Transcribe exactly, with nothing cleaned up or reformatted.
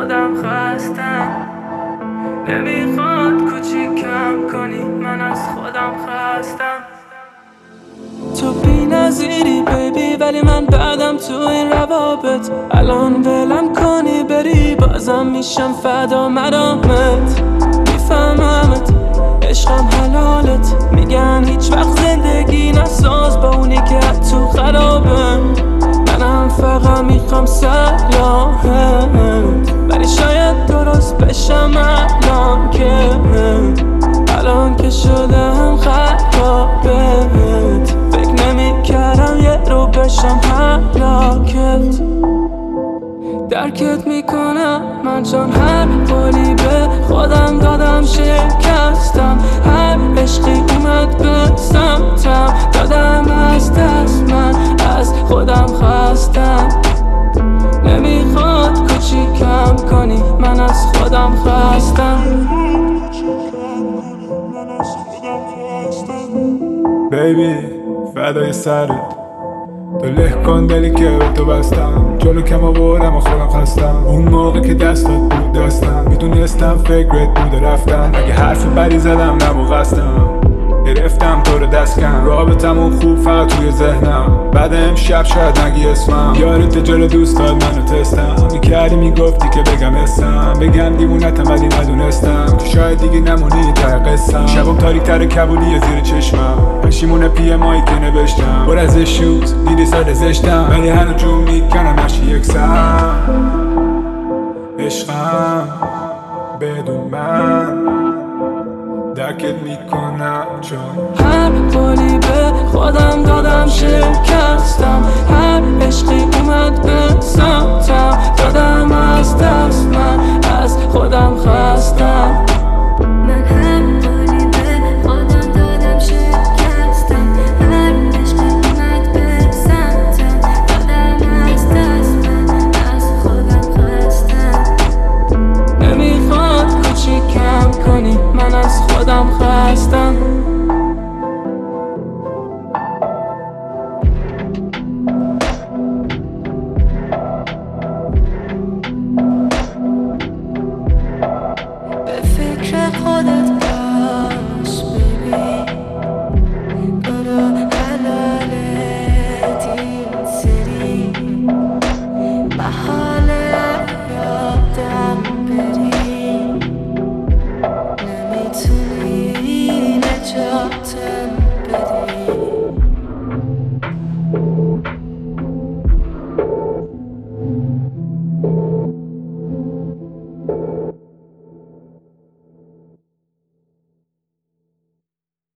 خودم خستم. نمیخواد کوچیکم کنی، من از خودم خستم. تو بی نظیری بیبی، ولی من بعدم تو این روابط. الان ولم کنی بری، بازم میشم فدا مدامت. میفهممت عشقم حلالت، میگن هیچ وقت زندگی نساز با اونی که تو خرابه. منم فقط میخوام سلامت، ولی شاید درست بشم الان که الان که شدم خرابت. فکر نمیکردم یه رو بشم هلاکت. درکت میکنم من چون هر قولی به خودم دادم شکستم. هر عشقی اومد به سمتم، دادم از دست، من از خودم خستم. نمیخواد کوچیکم کنی، من از خودم خستم. بیبی فدای سرت، تو له کن دلی که به تو بستم. جلو کم آوردم و خودم خستم. اون موقع که دستات بود دستم، میدونستم فکرت بوده رفتم. اگه حرف بدی زدم نبود قصدم، گرفتم تو رو دست کم. رابطمون خوب فقط توی ذهنم، بعد امشب شاید نگی اسمم. یارت جلو دوستات منو تستم، میکردی میگفتی که بگم اسم. بگم دیوونتم ولی ندونستم که شاید دیگه نمونی ته قصم. شبم تاریک تر کبولی زیر چشمم، پشیمون پی مایی که نوشتم. پر از اشوز دیدی سر زشتم، ولی هنو جون میکنم هرچی یکسم. عشقم بدون من درکت میکنم چون هر قولی به خودم دادم شکستم. هر عشقی اومد به سمتم، دادم از دست، من از خودم خستم.